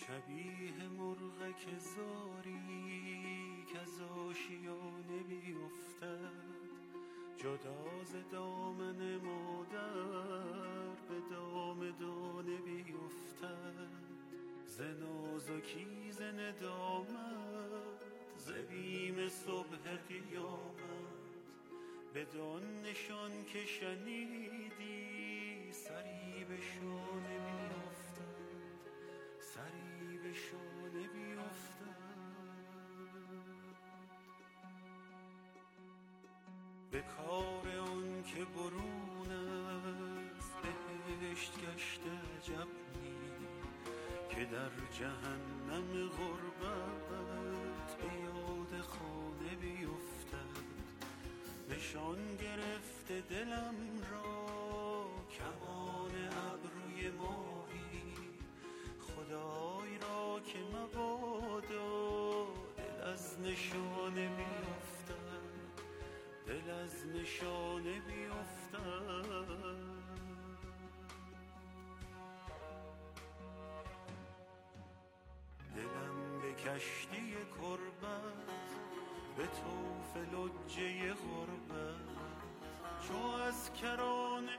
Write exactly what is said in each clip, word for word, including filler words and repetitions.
شبیه مرغ که زاری که از آشیانه بیفتد، جدا ز دامن مادر به دام دانه بیفتد. ز نازکی ز ندامت ز بیم صبح قیامت، بدان نشان که شنیدی سری به شانه بیفتد، سری به شانه بیفتد. به کار آن که برون است بهشت گشته عجب نی، که در جهنم غربت به یاد خانه بیفتد. نشان گرفته دلم را کمان ابروی ماهی، خدای را که مبادا دل از نشانه بیفتد، دل از نشانه بیفتد. دلم به کشتی کربت به طوف لجه غربت، چو از کرانه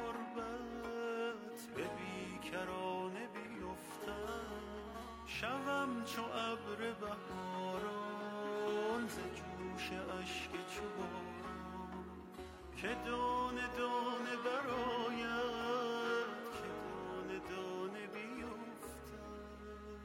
تربت به بیکرانه بیفتد. شوم چو ابر بهاران ز جوش اشک چو باران، که دانه دانه برآید، که دانه دانه بیفتد.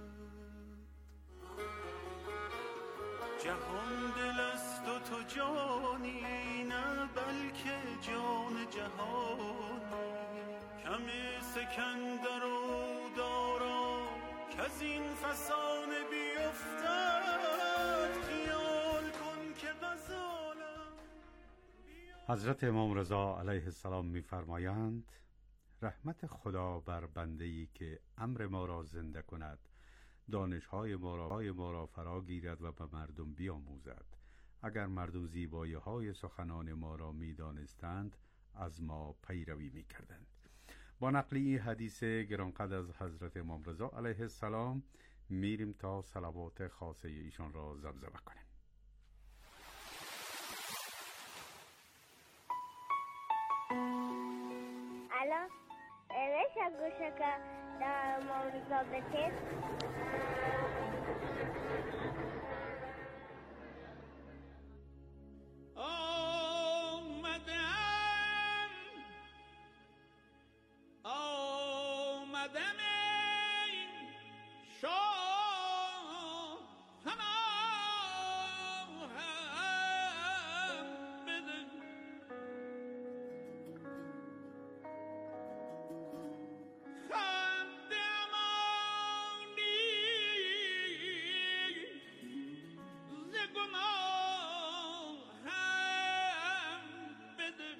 جهان دل است و تو جانی، نه بلکه جان جهانی. کم سکندر و دارا که از این فسانه بیفتد. خیال کن که غزالم. حضرت امام رضا علیه السلام می‌فرمایند رحمت خدا بر بنده‌ای که امر ما را زنده کند، دانش‌های ما را ما را فرا گیرد و به مردم بیاموزد. اگر مردم زیبایی‌های سخنان ما را می‌دانستند از ما پیروی می‌کردند. با نقل این حدیث گرانقدر از حضرت امام رضا علیه السلام میریم تا صلوات خاصه ایشان را زمزمه کنیم. الان ایش گوشه که در امام رضا بکید آمدم این شاه هم بده، خند امانی ز گناه هم بده.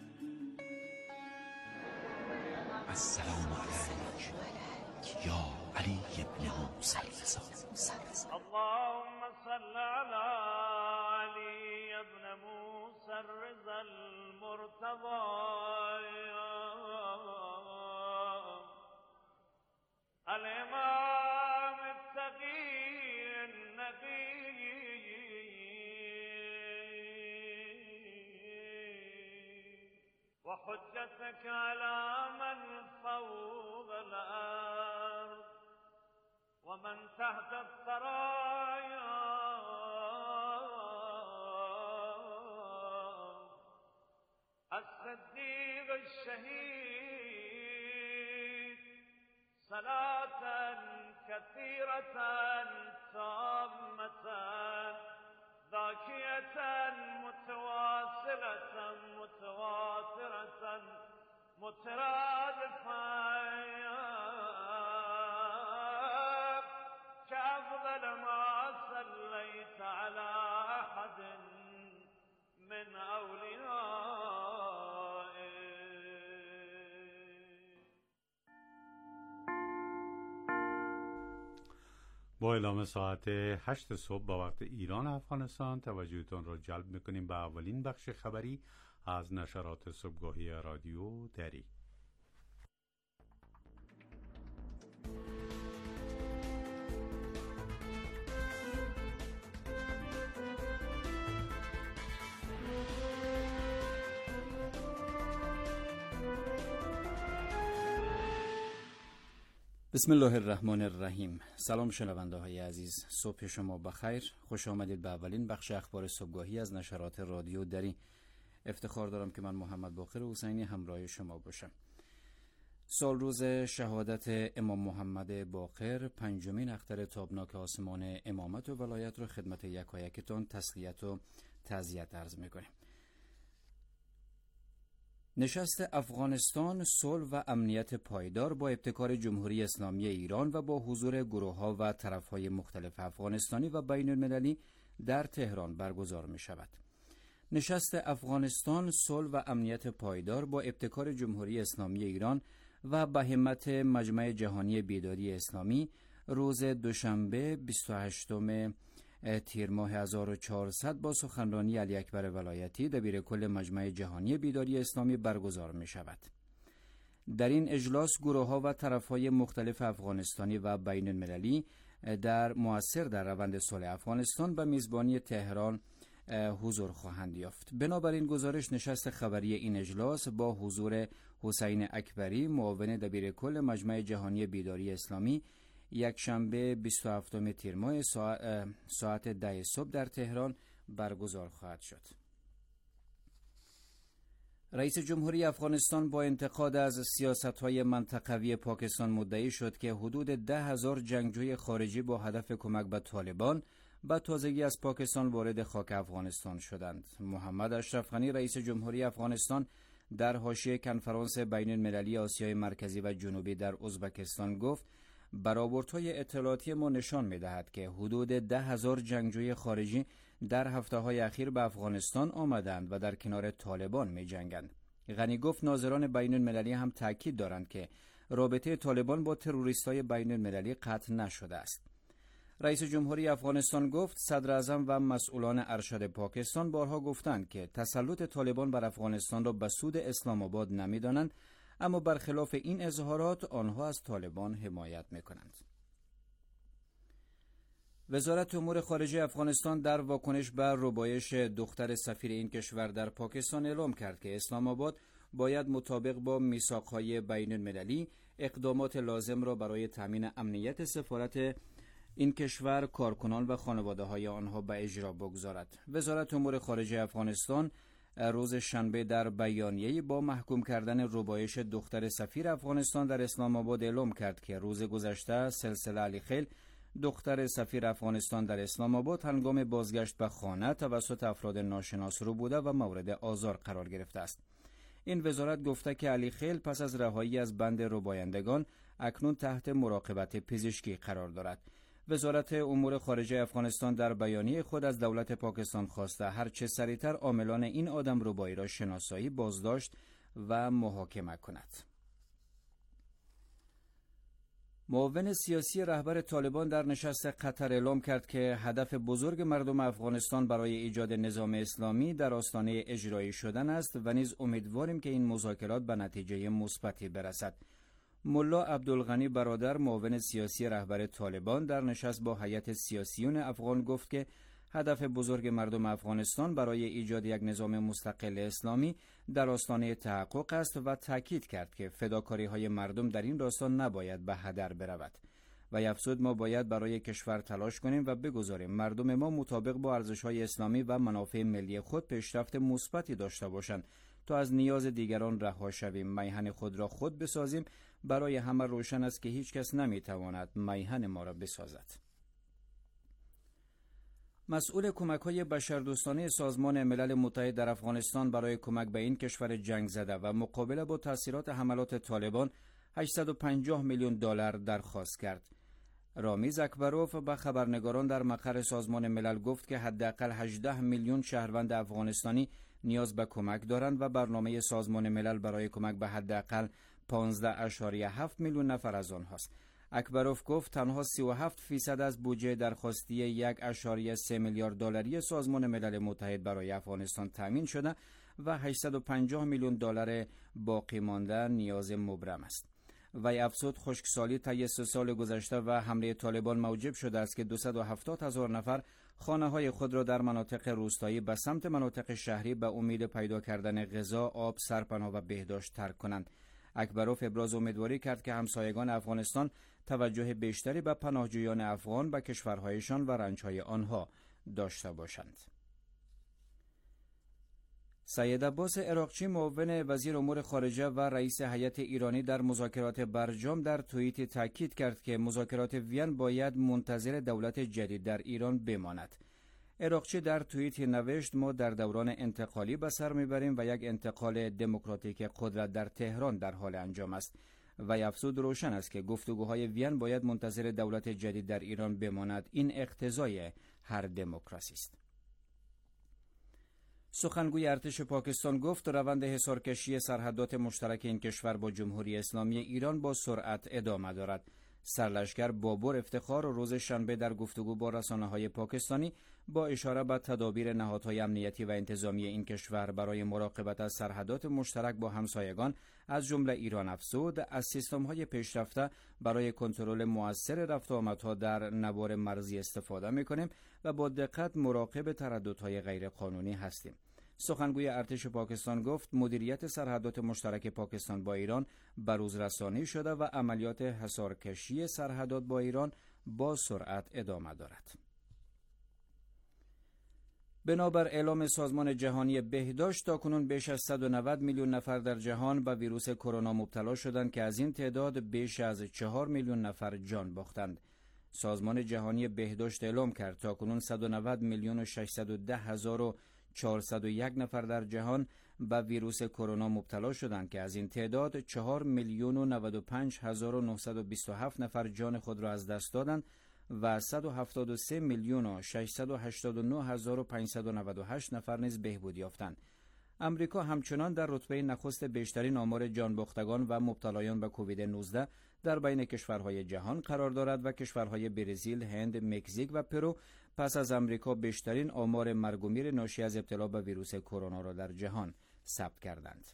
السلام علیک یا علی ابن موسی الرضا. اللهم صل على علي ابن موسى الرضا المرتضى الإمام التقي النقي وحجتك على من فوق الأرض ومن تحت الثرايا الصديق الشهيد صلاة كثيرة تامة ذاكية متواصلة متواترة مترادفة كأفضل ما صليت على أحد من أوليائك. با اعلام ساعت هشت صبح با وقت ایران افغانستان توجهتان را جلب میکنیم به اولین بخش خبری از نشرات صبحگاهی رادیو دری. بسم الله الرحمن الرحیم. سلام شنونده های عزیز، صبح شما بخیر. خوش آمدید به اولین بخش اخبار صبحگاهی از نشرات رادیو دری. افتخار دارم که من محمد باقر حسینی همراه شما باشم. سال روز شهادت امام محمد باقر، پنجمین اختر تابناک آسمان امامت و ولایت رو خدمت یکایکتان تسلیت و تعزیت عرض می‌کنیم. نشست افغانستان، صلح و امنیت پایدار با ابتکار جمهوری اسلامی ایران و با حضور گروه‌ها و طرف‌های مختلف افغانستانی و بین المللی در تهران برگزار می‌شود. نشست افغانستان، صلح و امنیت پایدار با ابتکار جمهوری اسلامی ایران و به همت مجمع جهانی بیداری اسلامی روز دوشنبه بیست و هشتم تیر ماه هزار و چهارصد با سخنرانی علی اکبر ولایتی دبیر کل مجمع جهانی بیداری اسلامی برگزار می شود. در این اجلاس گروه‌ها و طرف‌های مختلف افغانستانی و بین المللی در مؤثر در روند صلح افغانستان به میزبانی تهران حضور خواهند یافت. بنابراین گزارش نشست خبری این اجلاس با حضور حسین اکبری، معاون دبیر کل مجمع جهانی بیداری اسلامی، یک شنبه بیست و هفتم تیر ماه ساعت ده صبح در تهران برگزار خواهد شد. رئیس جمهوری افغانستان با انتقاد از سیاست‌های منطقوی پاکستان مدعی شد که حدود ده هزار جنگجوی خارجی با هدف کمک به طالبان به تازگی از پاکستان وارد خاک افغانستان شدند. محمد اشرف غنی رئیس جمهوری افغانستان در حاشیه کنفرانس بین المللی آسیای مرکزی و جنوبی در ازبکستان گفت برآوردهای اطلاعاتی ما نشان می‌دهد که حدود ده هزار جنگجوی خارجی در هفته‌های اخیر به افغانستان آمدند و در کنار طالبان می‌جنگند. غنی گفت ناظران بین المللی هم تاکید دارند که رابطه طالبان با تروریست‌های بین المللی قطع نشده است. رئیس جمهوری افغانستان گفت صدر اعظم و مسئولان ارشد پاکستان بارها گفتند که تسلط طالبان بر افغانستان را به سود اسلام آباد نمی‌دانند، اما برخلاف این اظهارات آنها از طالبان حمایت می‌کنند. وزارت امور خارجه افغانستان در واکنش به ربایش دختر سفیر این کشور در پاکستان اعلام کرد که اسلام آباد باید مطابق با میثاق‌های بین المللی اقدامات لازم را برای تامین امنیت سفارت این کشور، کارکنان و خانواده‌های آنها به اجرا بگذارد. وزارت امور خارجه افغانستان روز شنبه در بیانیه‌ای با محکوم کردن ربایش دختر سفیر افغانستان در اسلام آباد اعلام کرد که روز گذشته سلسله علی خیل، دختر سفیر افغانستان در اسلام آباد، هنگام بازگشت به خانه توسط افراد ناشناس رو بوده و مورد آزار قرار گرفته است. این وزارت گفته که علی خیل پس از رهایی از بند ربایندگان اکنون تحت مراقبت پزشکی قرار دارد. وزارت امور خارجه افغانستان در بیانیه خود از دولت پاکستان خواسته هر چه سریعتر عاملان این آدمربایی را شناسایی، بازداشت و محاکمه کند. معاون سیاسی رهبر طالبان در نشست قطر اعلام کرد که هدف بزرگ مردم افغانستان برای ایجاد نظام اسلامی در آستانه اجرایی شدن است و نیز امیدواریم که این مذاکرات به نتیجه مثبتی برسد. ملا عبدالغنی برادر، معاون سیاسی رهبر طالبان، در نشست با هیئت سیاسیون افغان گفت که هدف بزرگ مردم افغانستان برای ایجاد یک نظام مستقل اسلامی در آستانه تحقق است و تاکید کرد که فداکاری‌های مردم در این راستا نباید به هدر برود. و افزود ما باید برای کشور تلاش کنیم و بگذاریم مردم ما مطابق با ارزش‌های اسلامی و منافع ملی خود پیشرفت مثبتی داشته باشند تا از نیاز دیگران رها شویم، میهن خود را خود بسازیم. برای همه روشن است که هیچ کس نمیتواند میهن ما را بسازد. مسئول کمک‌های بشردوستانه سازمان ملل متحد در افغانستان برای کمک به این کشور جنگ زده و مقابله با تاثیرات حملات طالبان هشتصد و پنجاه میلیون دلار درخواست کرد. رامیز اکبروف به خبرنگاران در مقر سازمان ملل گفت که حداقل هجده میلیون شهروند افغانستانی نیاز به کمک دارند و برنامه سازمان ملل برای کمک به حداقل پانزده اشاریه هفت میلیون نفر از آنهاست. اکبروف گفت تنها سی و هفت فیصد از بودجه درخواستی یک اشاریه سه میلیارد دلاری سازمان ملل متحد برای افغانستان تامین شده و هشتصد و پنجاه میلیون دلار باقی مانده نیاز مبرم است. وی افزود خشکسالی طی سه سال گذشته و حمله طالبان موجب شده است که دویست و هفتاد هزار نفر خانه‌های خود را در مناطق روستایی به سمت مناطق شهری به امید پیدا کردن غذا، آب، سرپناه و بهداشت ترک کنند. اکبروف ابراز امیدواری کرد که همسایگان افغانستان توجه بیشتری به پناهجویان افغان به کشورهایشان و رنجهای آنها داشته باشند. سید عباس عراقچی معاون وزیر امور خارجه و رئیس هیئت ایرانی در مذاکرات برجام در توییت تاکید کرد که مذاکرات وین باید منتظر دولت جدید در ایران بماند. عراقچی در توییت نوشت: ما در دوران انتقالی به سر میبریم و یک انتقال دموکراتیک قدرت در تهران در حال انجام است. و افزود روشن است که گفتگوهای وین باید منتظر دولت جدید در ایران بماند. این اقتضای هر دموکراسی است. سخنگوی ارتش پاکستان گفت روند حصارکشی سرحدات مشترک این کشور با جمهوری اسلامی ایران با سرعت ادامه دارد. سرلشکر بابر افتخار روز شنبه در گفتگو با رسانه‌های پاکستانی با اشاره به تدابیر نهادهای امنیتی و انتظامی این کشور برای مراقبت از سرحدات مشترک با همسایگان از جمله ایران افزود: از سیستم‌های پیشرفته برای کنترل مؤثر رفت و آمدها در نوار مرزی استفاده می‌کنیم و با دقت مراقب ترددهای غیرقانونی هستیم. سخنگوی ارتش پاکستان گفت مدیریت سرحدات مشترک پاکستان با ایران بروز رسانی شده و عملیات حصارکشی سرحدات با ایران با سرعت ادامه دارد. بنابر اعلام سازمان جهانی بهداشت تاکنون بیش از صد و نود میلیون نفر در جهان به ویروس کرونا مبتلا شدند که از این تعداد بیش از چهار میلیون نفر جان باختند. سازمان جهانی بهداشت اعلام کرد تاکنون صد و نود میلیون و ششصد و ده هزار و چهارصد و یک نفر در جهان به ویروس کرونا مبتلا شدند که از این تعداد چهار میلیون و نود و پنج هزار و نهصد و بیست و هفت نفر جان خود را از دست دادند و صد و هفتاد و سه میلیون و ششصد و هشتاد و نه هزار و پانصد و نود و هشت نفر نیز بهبود یافتند. امریکا همچنان در رتبه نخست بیشترین آمار جان باختگان و مبتلایان به کووید نوزده در بین کشورهای جهان قرار دارد و کشورهای برزیل، هند، مکزیک و پرو پس از امریکا بیشترین آمار مرگ و میر ناشی از ابتلا به ویروس کرونا را در جهان ثبت کردند.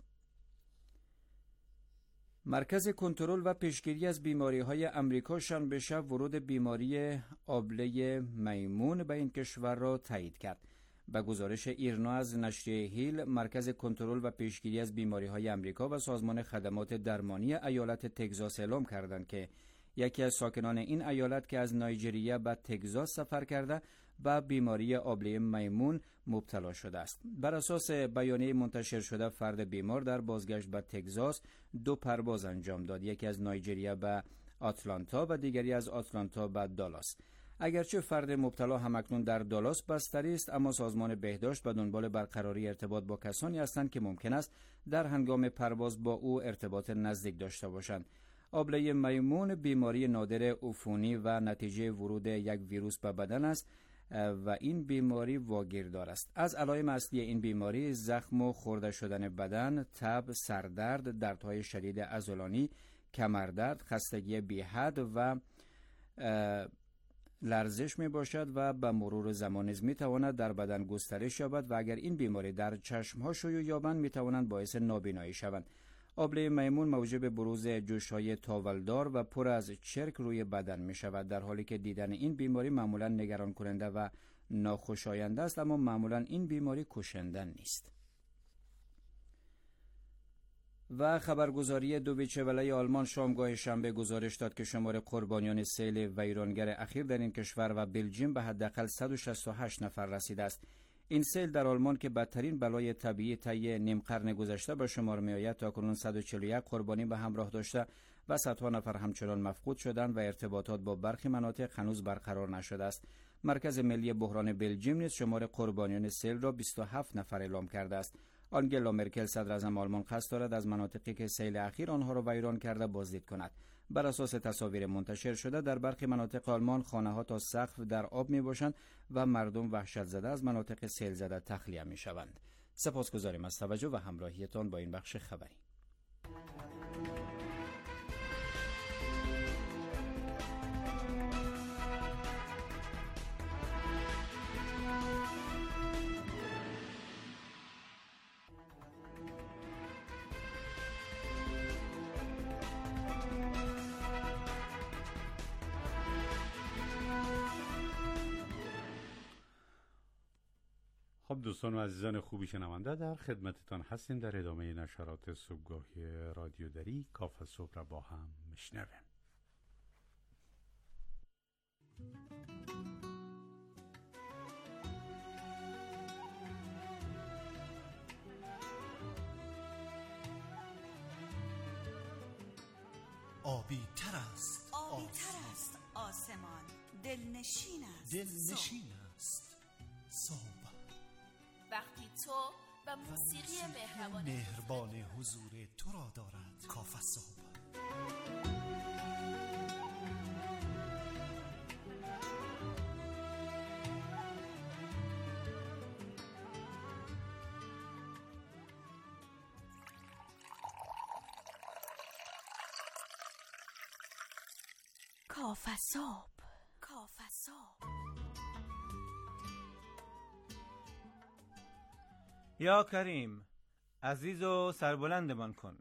مرکز کنترل و پیشگیری از بیماری‌های امریکا شنبه شب ورود بیماری آبله میمون به این کشور را تایید کرد. به گزارش ایرنا از نشریه هیل، مرکز کنترل و پیشگیری از بیماری‌های امریکا و سازمان خدمات درمانی ایالت تگزاس اعلام کردند که یکی از ساکنان این ایالت که از نایجریه به تگزاس سفر کرده به بیماری آبله میمون مبتلا شده است. بر اساس بیانیه منتشر شده فرد بیمار در بازگشت به تگزاس دو پرواز انجام داد، یکی از نایجریه به آتلانتا و دیگری از آتلانتا به دالاس. اگرچه فرد مبتلا همکنون در دالاس بستری است، اما سازمان بهداشت به دنبال برقراری ارتباط با کسانی هستند که ممکن است در هنگام پرواز با او ارتباط نزدیک داشته باشند. آبله میمون بیماری نادر عفونی و نتیجه ورود یک ویروس به بدن است و این بیماری واگیردار است. از علائم اصلی این بیماری زخم و خورده شدن بدن، تب، سردرد، دردهای شدید عضلانی، کمردرد، خستگی بی حد و لرزش می باشد و به مرور زمان نیز می تواند در بدن گسترش یابد و اگر این بیماری در چشم ها شیوع یابند می توانند باعث نابینایی شوند. آبله میمون موجب بروز جوش‌های تاولدار و پر از چرک روی بدن می شود، در حالی که دیدن این بیماری معمولا نگران کننده و ناخوشایند است، اما معمولا این بیماری کشنده نیست. و خبرگزاری دویچه وله آلمان شامگاه شنبه گزارش داد که شمار قربانیان سیل ویرانگر اخیر در این کشور و بلژیم به حداقل صد و شصت و هشت نفر رسیده است. این سیل در آلمان که بدترین بلای طبیعی طی نیم قرن گذشته به شمار می‌آید تاکنون صد و چهل و یک قربانی به همراه داشته و صدها نفر همچنان مفقود شدند و ارتباطات با برخی مناطق هنوز برقرار نشده است. مرکز ملی بحران بلژیم نیز شمار قربانیان سیل را بیست و هفت نفر اعلام کرده است. آنگلا مرکل صدراعظم آلمان قصد دارد از مناطقی که سیل اخیر آنها را ویران کرده بازدید کند. بر اساس تصاویر منتشر شده در برخی مناطق آلمان خانه‌ها تا سقف در آب می‌باشند و مردم وحشت زده از مناطق سیل زده تخلیه می‌شوند. سپاسگزاریم از توجه و همراهیتان با این بخش خبری. خب دوستان و عزیزان خوبی شنونده، در خدمتتان هستیم در ادامه نشرات صبحگاهی رادیو دری. کاف صبح را با هم میشنویم. آبی تر است آبی تر است آسمان، دلنشین است دلنشین است صبح. وقتی تو و موسیقی مهربان مهربان حضور تو را دارد کاف صبح. کاف صبح، کاف صبح. یا کریم، عزیز و سربلندمان کن.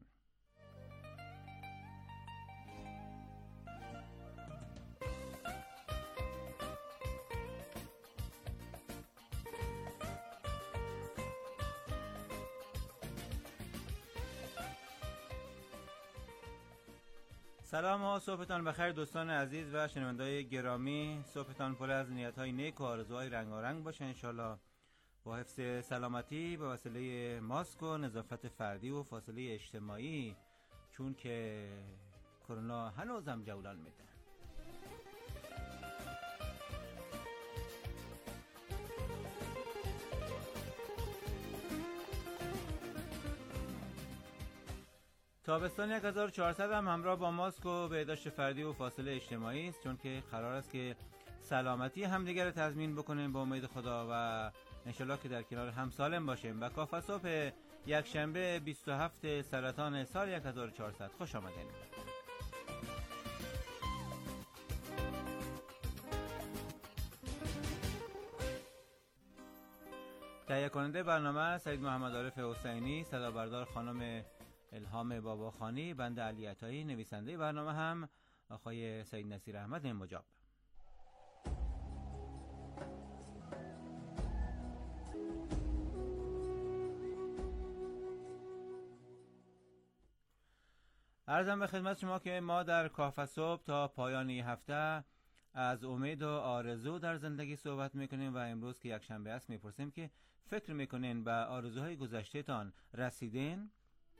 سلام و صبحتان بخیر دوستان عزیز و شنونده‌های گرامی. صبحتان پر از نیت‌های نیک و آرزوهای رنگارنگ باشه انشالله، با حفظ سلامتی به وسیله ماسک و نظافت فردی و فاصله اجتماعی، چون که کرونا هنوزم جولان میده. تابستان هزار و چهارصد هم همراه با ماسک و بهداشت فردی و فاصله اجتماعی است، چون که قرار است که سلامتی همدیگر رو تضمین بکنیم با امید خدا و انشالله که در کنار هم سالم باشیم. و کاف صبح یک شنبه بیست و هفتم سرطان سال هزار و چهارصد، خوش آمدین. تهیه کننده برنامه سید محمد عارف حسینی، صدا بردار خانم الهام باباخانی، بنده علی عطایی، نویسنده برنامه هم آقای سید نصیر احمد مجاب. عرضم به خدمت شما که ما در کاف صبح تا پایان این هفته از امید و آرزو در زندگی صحبت میکنیم و امروز که یک شنبه است میپرسیم که فکر میکنین به آرزوهای گذشته تان رسیدین؟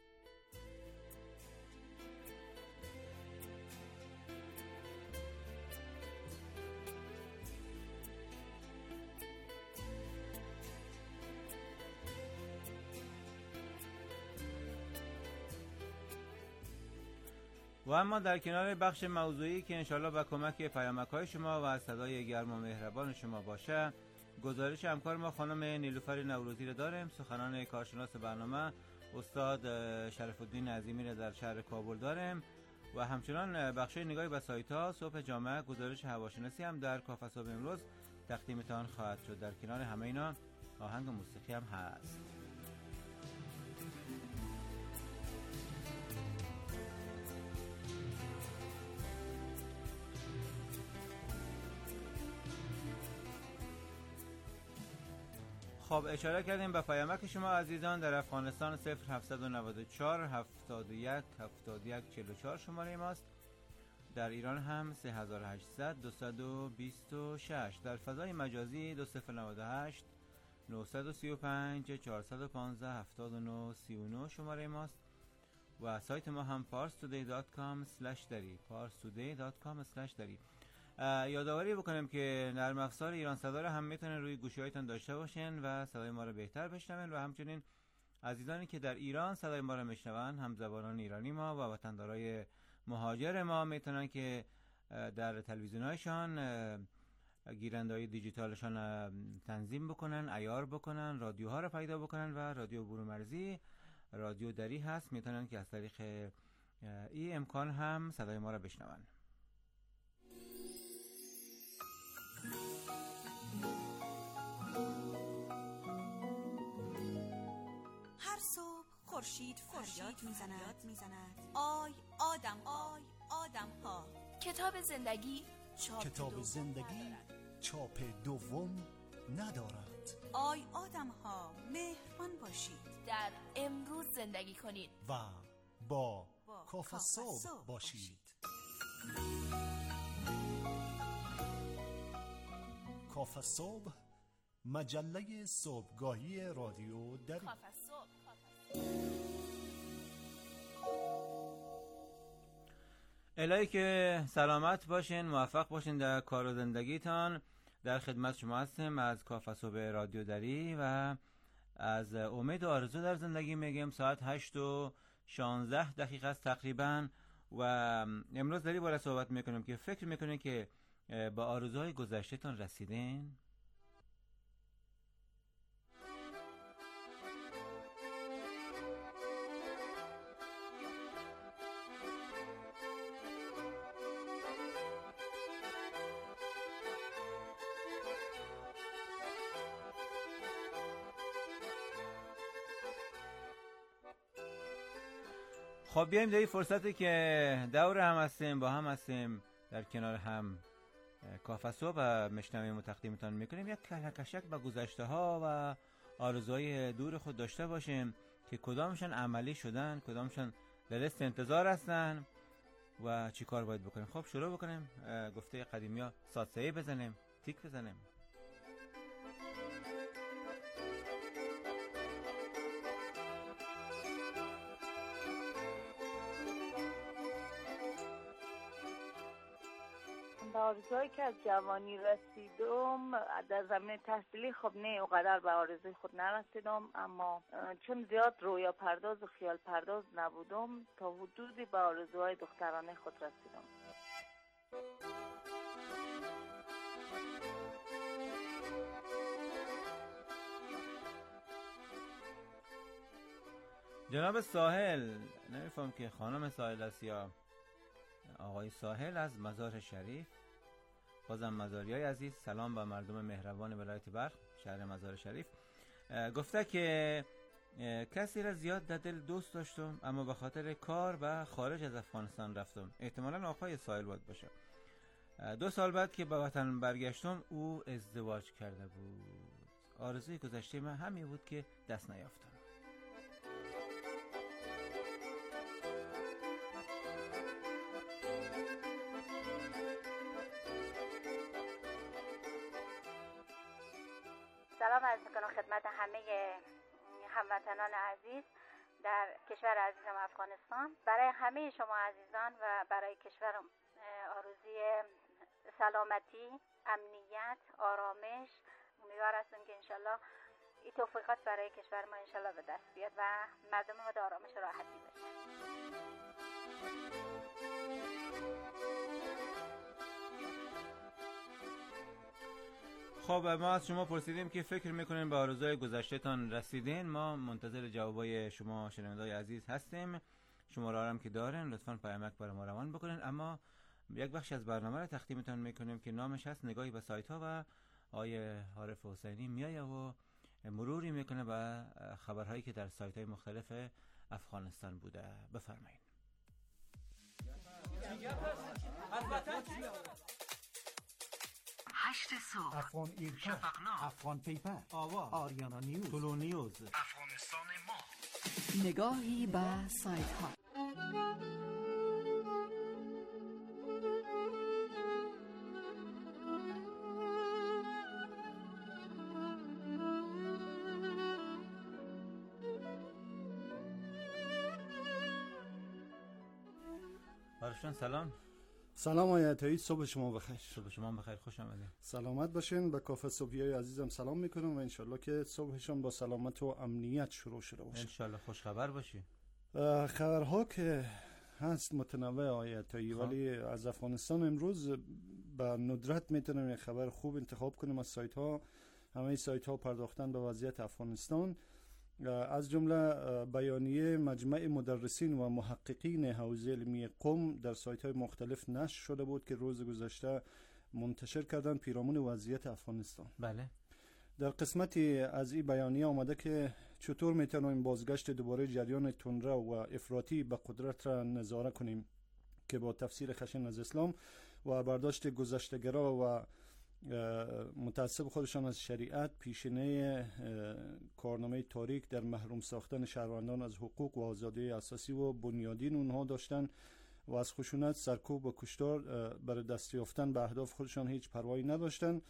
و اما در کنار بخش موضوعی که انشالله با کمک پیامک‌های شما و صدای گرم و مهربان شما باشه، گزارش همکار ما خانم نیلوفر نوروزی رو داریم. سخنان کارشناس برنامه استاد شرف الدین عظیمی رو در شهر کابل داریم و همچنان بخش نگاهی به سایت‌ها صبح جامعه، گزارش هواشناسی هم در کاف صبح امروز تقدیمتان خواهد شد. در کنار همه اینا آهنگ موسیقی هم هست. خب اشاره کردیم به پیامک شما عزیزان. در افغانستان صفر هفتصد و نود و چهار هفتاد و یک هفتاد و یک چهل و چهار شماره ماست. در ایران هم سه هزار و هشتصد دویست و بیست و شش. در فضای مجازی دو صفر نود و هشت نهصد و سی و پنج چهارصد و پانزده هفتاد و نه سی و نه شماره ماست و سایت ما هم پارس تودی دات کام اسلش دری پارس تودی دات کام اسلش دری. یادآوری بکنم که نرم افزار ایران صدا رو هم میتونن روی گوشی‌هایتون داشته باشین و صدای ما رو بهتر بشنوین و همچنین عزیزانی که در ایران صدای ما رو میشنون، هم زبانان ایرانی ما و وطندارای مهاجر ما، میتونن که در تلویزیون‌هایشان گیرنده‌های دیجیتالشان تنظیم بکنن، عیار بکنن، رادیوها رو پیدا بکنن و رادیو برومرزی، رادیو دری هست، میتونن که از طریق این امکان هم صدای ما رو بشنون. هر صبح خورشید فریاد میزند آی آدم آی آدم ها. کتاب زندگی چاپ کتاب زندگی چاپ دوم ندارد. آی آدم ها مهربان باشید، در امروز زندگی کنید و با, با کاف صبح باشید. کافه صبح، مجله صبحگاهی رادیو دری. کافه صبح. الهی که سلامت باشین، موفق باشین در کار و زندگیتان. در خدمت شما هستیم از کافه صبح رادیو دری و از امید و آرزو در زندگی میگیم. ساعت هشت و شانزده دقیقه است تقریبا و امروز داری باید صحبت میکنیم که فکر میکنین که با آرزوهای گذشته تان رسیدین؟ خب بیاییم در این فرصتی که دور هم هستیم، با هم هستیم، در کنار هم کافه صبح و مشنویم و تقدیمتان میکنیم، یک کلکشک به گذشته ها و آرزوهای دور خود داشته باشیم که کدامشان عملی شدن، کدامشان در لیست انتظار هستن و چی کار باید بکنیم. خب شروع بکنیم. گفته قدیمی ها ساتسهی بزنیم، تیک بزنیم. به آرزوهایی که از جوانی رسیدم در زمینه تحصیلی خب نه اونقدر به آرزوی خود نرسیدم، اما چون زیاد رویا پرداز و خیال پرداز نبودم تا حدودی به آرزوهای دخترانه خود رسیدم. جناب ساحل، نمیفهم که خانم ساحل است یا آقای ساحل از مزار شریف. بازم مزاریای عزیز، سلام به مردم مهربان ولایت بلخ شهر مزار شریف. گفته که کسی را زیاد در دل دوست داشتم اما به خاطر کار و خارج از افغانستان رفتم. احتمالاً آقای ساحل باید باشه. دو سال بعد که به وطن برگشتم او ازدواج کرده بود. آرزوی گذشته من همین بود که دست نیافتم. سلام عرض می‌کنم خدمت همه هموطنان عزیز در کشور عزیزم افغانستان. برای همه شما عزیزان و برای کشورم آرزوی سلامتی، امنیت، آرامش. امیدوار هستم که انشالله این توفیقات برای کشور ما انشالله به دست بیاد و مردم ما در آرامش و راحتی باشن. خب ما از شما پرسیدیم که فکر میکنین به آرزوهای گذشته تان رسیدین. ما منتظر جوابای شما شنوندگان عزیز هستیم. شماره هم که دارین لطفاً پیامک برای ما روان بکنین. اما یک بخش از برنامه را تقدیمتان میکنیم که نامش هست نگاهی به سایت ها و آیه عارف حسینی میایه و مروری میکنه به خبرهایی که در سایت های مختلف افغانستان بوده. بفرمایید. هشت صبح، افغان ایرکا، افغان پیپر، آوا، آریانا نیوز، تولو نیوز، افغانستان ما. نگاهی به سایت ها. برشان سلام. سلام آقای عطایی، صبح شما بخیر. صبح شما بخیر، خوش آمدید. سلامت باشین. به کافه صبحی عزیزم سلام میکنم و انشالله که صبحشان با سلامت و امنیت شروع شده باشه. انشالله خوش خبر باشی. خبرها که هست متنوع آقای عطایی، ولی از افغانستان امروز به ندرت میتونم یک خبر خوب انتخاب کنیم از سایت ها. همه سایت ها پرداختن به وضعیت افغانستان، از جمله بیانیه مجمع مدرسین و محققین حوزه علمی قم در سایت های مختلف نشر شده بود که روز گذشته منتشر کردن پیرامون وضعیت افغانستان. بله. در قسمتی از این بیانیه آمده که چطور میتونیم بازگشت دوباره جریان تندرو و افراطی به قدرت را نظاره کنیم که با تفسیر خشن از اسلام و برداشت گذشته‌گرا و متعصب خودشان از شریعت پیشینه کارنامه تاریک در محروم ساختن شهروندان از حقوق و آزادی اساسی و بنیادین اونها داشتن و از خشونت، سرکوب و کشتار برای دست یافتن به اهداف خودشان هیچ پروایی نداشتن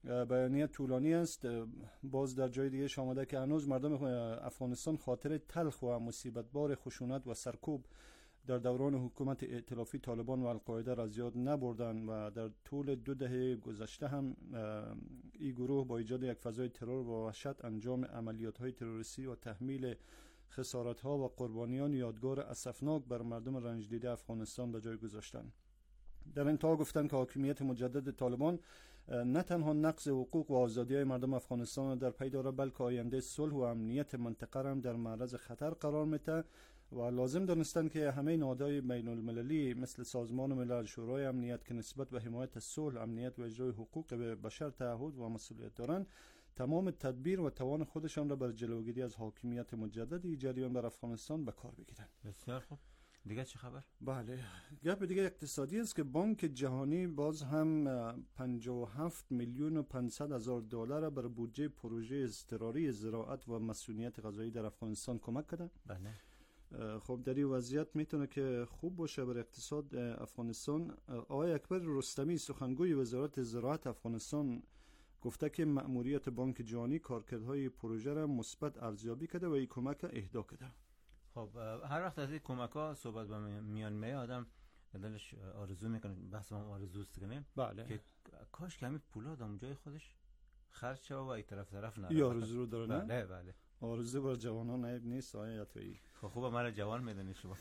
بیانیه طولانی است. باز در جای دیگه آمده که هنوز مردم افغانستان خاطر تلخ و مصیبت‌بار خشونت و سرکوب در دوران حکومت ائتلافی طالبان و القاعده را از یاد نبردند و در طول دو دهه گذشته هم این گروه با ایجاد یک فضای ترور و وحشت انجام عملیات‌های تروریستی و تحمیل خسارت‌ها و قربانیان یادگار اسفناک بر مردم رنج دیده افغانستان به جای گذاشتند. در انتها گفتند که حاکمیت مجدد طالبان نه تنها نقض حقوق و آزادی‌های مردم افغانستان را در پی دارد، بلکه آینده صلح و امنیت منطقه را هم در معرض خطر قرار میده و لازم دانستند که همه نهادهای بین المللی مثل سازمان ملل، شورای امنیت که نسبت به حمایت صلح، امنیت و اجرای حقوق بشر تعهد و مسئولیت دارند، تمام تدبیر و توان خودشان را بر جلوگیری از حاکمیت مجدد این جریان بر افغانستان به کار بگیرند. بسیار خوب. دیگه چه خبر؟ بله، گپ دیگه اقتصادی است که بانک جهانی باز هم پنجاه و هفت میلیون و پانصد هزار دلار بر بودجه پروژه اضطراری زراعت و مسئولیت غذایی در افغانستان کمک کرده. بله. خب در این وضعیت میتونه که خوب باشه بر اقتصاد افغانستان. آقای اکبر رستمی سخنگوی وزارت زراعت افغانستان گفته که مأموریت بانک جهانی کارکردهای پروژه را مثبت ارزیابی کرده و این کمک اهدا کرده. خب هر وقت از این کمک ها صحبت به میان می آدم دلش آرزو میکنه، بحث ما آرزوست کنه. بله. که کاش که همین پولا آدم جای خودش خرج شد و این طرف طرف نره. یا آرزو رو داره. نه بله بله. آرزو بر جوانان عیب نیست آقای عطایی. خب خوبه مرا جوان میدونی شما.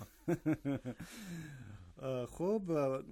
خب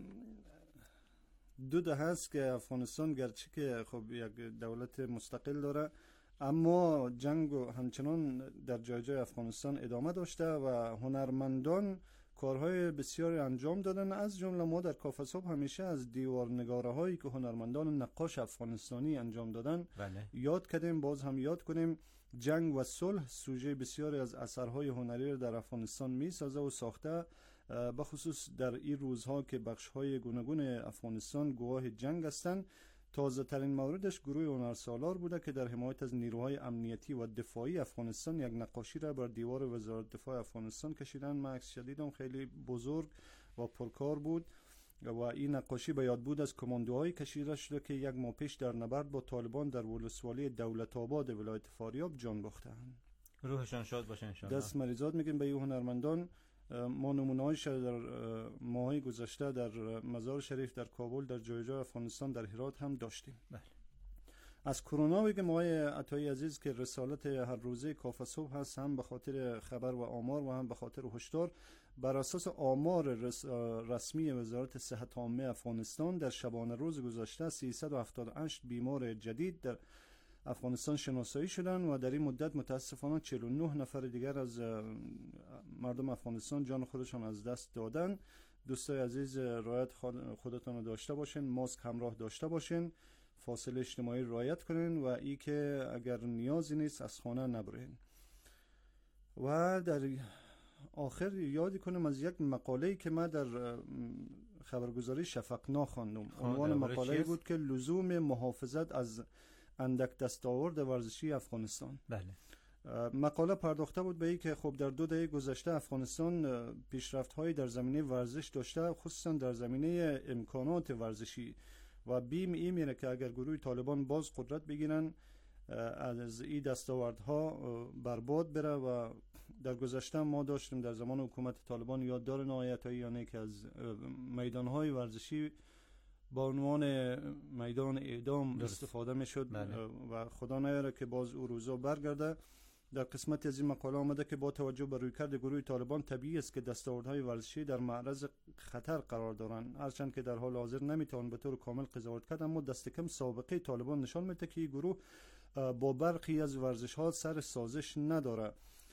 دو دهه است که افغانستان گرچه که خب یک دولت مستقل داره، اما جنگ همچنان در جای جای افغانستان ادامه داشته و هنرمندان کارهای بسیاری انجام دادن. از جمله ما در کافصاب همیشه از دیوارنگاره هایی که هنرمندان نقاش افغانستانی انجام دادن بله. یاد کردیم، باز هم یاد کنیم. جنگ و صلح سوژه بسیاری از اثرهای هنری در افغانستان می سازه و ساخته، به خصوص در این روزها که بخش‌های گوناگون افغانستان گواه جنگ هستند. تازه ترین موردش گروه هنرسالار بوده که در حمایت از نیروهای امنیتی و دفاعی افغانستان یک نقاشی را بر دیوار وزارت دفاع افغانستان کشیدن. من عکس شدیدم، خیلی بزرگ و پرکار بود و این نقاشی به یاد بود از کماندوهایی کشیده شده که یک ماه پیش در نبرد با طالبان در ولسوالی دولت آباد ولایت فاریاب جان باختند. روحشان شاد باشه ان شاء الله. دست مریضات میگیم به این هنرمندان. ما نمونه‌هایش در ماهای گذشته در مزار شریف در کابل، در جای جای افغانستان، در هرات هم داشتیم. بله. از کرونا بگیم آقای عطایی عزیز که رسالت هر روزه کاف صبح هست، هم به خاطر خبر و آمار و هم به خاطر هشدار. بر اساس آمار رس رسمی وزارت صحت عامه افغانستان در شبانه روز گذشته سیصد و هفتاد و هشت بیمار جدید در افغانستان شناسایی شدند و در این مدت متاسفانه چهل و نه نفر دیگر از مردم افغانستان جان خودشان از دست دادن. دوستای عزیز رعایت خودتان رو داشته باشین، ماسک همراه داشته باشین، فاصله اجتماعی رعایت کنین و ای که اگر نیازی نیست از خانه نبرین. و در آخر یادی کنم از یک مقاله‌ای که من در خبرگزاری شفقنا خواندم. عنوان مقاله بود که لزوم محافظت از اندک دستاورد ورزشی افغانستان. بله. مقاله پرداخته بود به این که خب در دو دهه گذشته افغانستان پیشرفت‌هایی در زمینه ورزش داشته، خصوصا در زمینه امکانات ورزشی، و بیم این میره که اگر گروه طالبان باز قدرت بگیرن از این دستاوردها برباد بره. و در گذشته ما داشتیم در زمان حکومت طالبان، یاد دارن آیتایی یعنی که از میدانهای ورزشی با عنوان میدان اعدام درست. استفاده میشد. بله. و خدا نیاره که باز او روزا برگرده. در قسمت از این مقاله آمده که با توجه به رویکرد گروه طالبان طبیعی است که دستاوردهای ورزشی در معرض خطر قرار دارند، هرچند که در حال حاضر نمیتوان به طور کامل قضاوت کرد، اما دست کم سابقه طالبان نشان میده که این گروه با برخی از ورزش‌ها سر سازش نداره.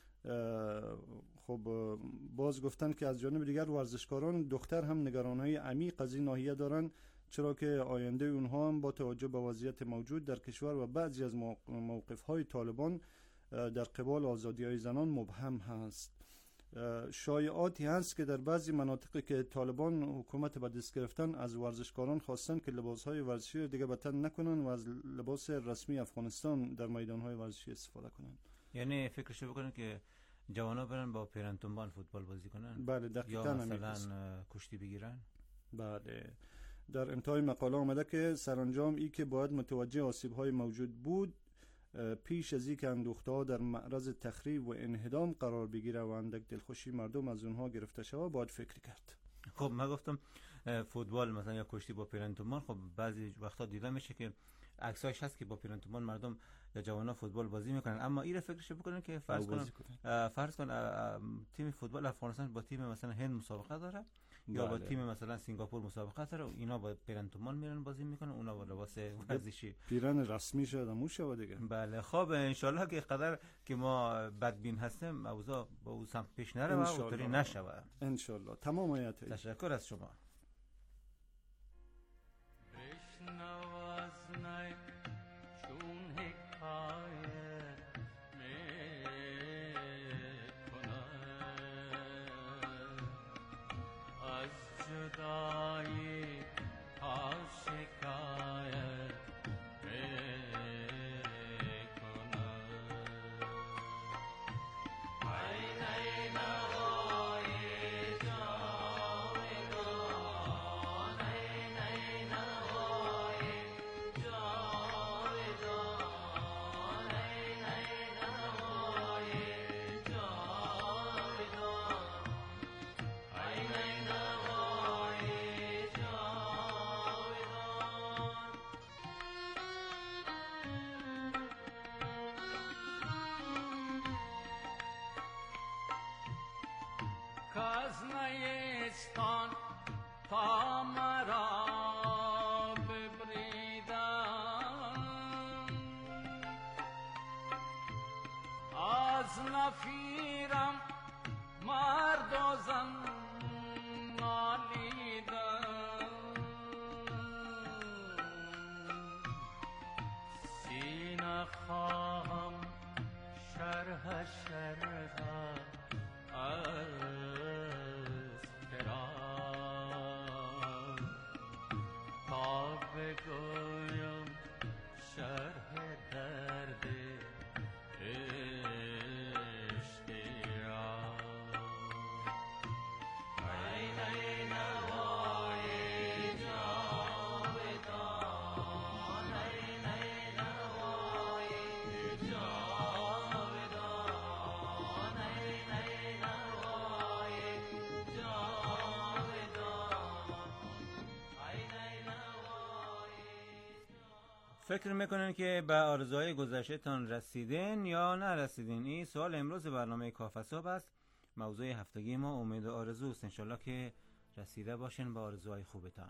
خب باز گفتن که از جانب دیگر ورزشکاران دختر هم نگرانی‌های عمیق از این ناحیه دارند، چرا که آینده اونها هم با توجه به وضعیت موجود در کشور و بعضی از موقف‌های طالبان در قبال آزادی‌های زنان مبهم هست. شایعاتی هست که در بعضی مناطقی که طالبان حکومت به دست گرفتن از ورزشکاران خواستن که لباس‌های ورزشی رو دیگه به تن نکنن و از لباس رسمی افغانستان در میدان‌های ورزشی استفاده کنن. یعنی فکرشو بکنن که جوانا برن با پیرنتنبان فوتبال بازی کنن. بله دقیقاً. یا مثلا کشتی بگیرن. بله. در انتهای مقاله آمده که سرانجام ای که باید متوجه آسیب‌های موجود بود پیش از این که اندوخته‌ها در معرض تخریب و انهدام قرار بگیره و اندک دلخوشی مردم از اونها گرفته شود باید فکر کرد. خب من گفتم فوتبال مثلا یا کشتی با پیرنتومان، خب بعضی وقتا دیده میشه که عکساش هست که با پیرنتومان مردم یا جوانا فوتبال بازی میکنن، اما این فکرش بکنن که فرض کنن فرض کن تیم فوتبال افغانستان با تیم مثلا هند مسابقه داره یا با تیم مثلا سنگاپور مسابقه داره، اینا با پیرنتومان میرن بازی میکنن، اونا با لباس ورزشی پیرن رسمی شده موشه و دیگه. بله خب ان شاء الله که قدر که ما بدبین هستیم موضوع با او سمت پیش نره و اونطوری نشوه ان شاء الله. تمام آیات. تشکر از شما. کاز نیستان تا مرا ببریدن از نفیرم مرد و زن نالیدن سینه خواهم شرح شرح بگویم شرح درد اشتیاق این این هوای جاودان این این هوای جاودان این این هوای جاودان این این فکر میکنین که به آرزوهای گذشته تان رسیدین یا نرسیدین؟ این سوال امروز برنامه کافصاب است. موضوع هفتگی ما امید و آرزوست. انشالله که رسیده باشین به آرزوهای خوبتان.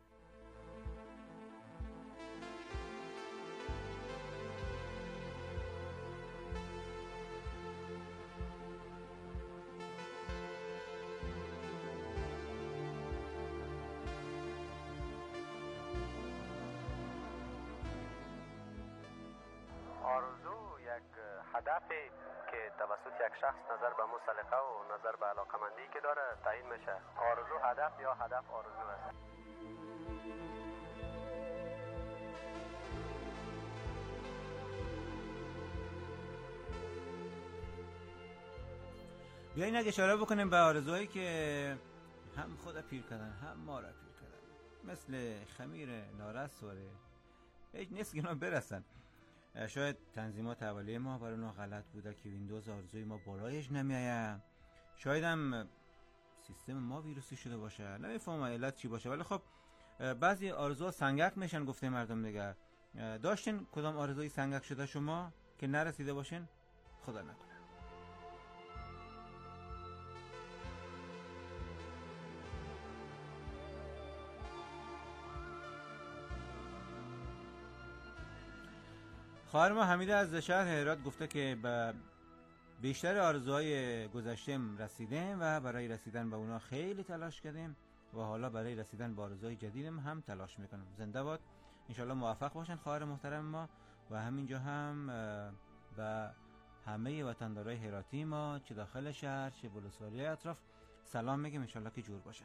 آرزو یک هدفی که توسط یک شخص نظر به مسلقه و نظر به علاقمندی که داره تعیین میشه. آرزو هدف یا هدف آرزو است. بیایین یک اشاره بکنیم به آرزوهایی که هم خود پیر کردن هم ما را پیر کردن، مثل خمیر نارسواره هیچ نیست که اینا برسن. شاید تنظیمات اولیه ما برای اونا غلط بوده که ویندوز آرزوی ما بالایش نمیایه، شاید هم سیستم ما ویروسی شده باشه، نمیفهمم علت چی باشه. ولی خب بعضی آرزوها سنگک میشن گفته مردم دیگه. داشتین کدام آرزوی سنگک شده شما که نرسیده باشین؟ خدا نکنه. خواهر ما حمیده از شهر هرات گفته که به بیشتر آرزوهای گذشتم رسیدیم و برای رسیدن به اونا خیلی تلاش کردیم و حالا برای رسیدن به آرزوهای جدیدم هم تلاش میکنم. زنده باد، انشالله موفق باشن خواهر محترم ما. و همینجا هم به همه وطندارای هراتی ما چه داخل شهر چه ولسوالی اطراف سلام میگم، انشالله که جور باشن.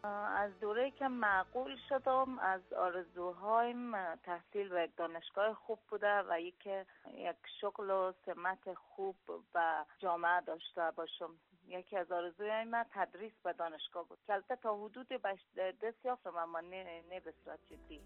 از دوره که معقول شدم از آرزوهایم تحصیل و یک دانشگاه خوب بوده و یک یک شغل و سمت خوب و جامعه داشته باشم. یکی از آرزوهای من تدریس به دانشگاه بود که البته تا حدود دست یافتم اما نه, نه به صورت جدی.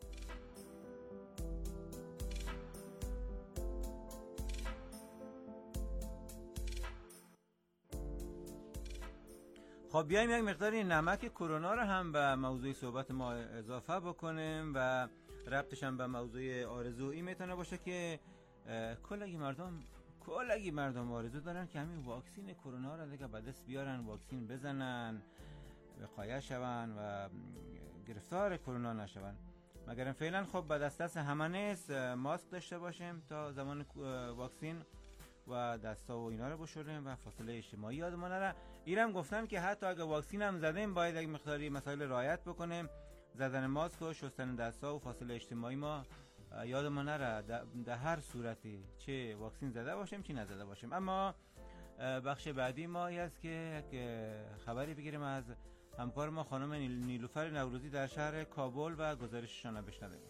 خب بیایم یک مقداری نمک کرونا رو هم به موضوع صحبت ما اضافه بکنیم و ربطش هم به موضوع آرزویی میتونه باشه که کلگی مردم کلگی مردم آرزو دارن که همین واکسین کرونا رو دیگه به دست بیارن، واکسین بزنن، وقایه شون و گرفتار کرونا نشون. مگر فعلا خب به دست دست همه نیست ماسک داشته باشیم تا زمان واکسین و دستا و اینا رو بشوریم و فاصله اجتماعی یادمون نره. اینم گفتم که حتی اگه واکسین هم زدیم باید یک مقداری مسائل رعایت بکنیم، زدن ماسک و شستن دستا و فاصله اجتماعی ما یادمون نره در هر صورتی، چه واکسین زده باشیم چه نزده باشیم. اما بخش بعدی ما ای است که یک خبری بگیریم از همکار ما خانم نیلوفر نوروزی در شهر کابل و گزارششان رو بشنویم.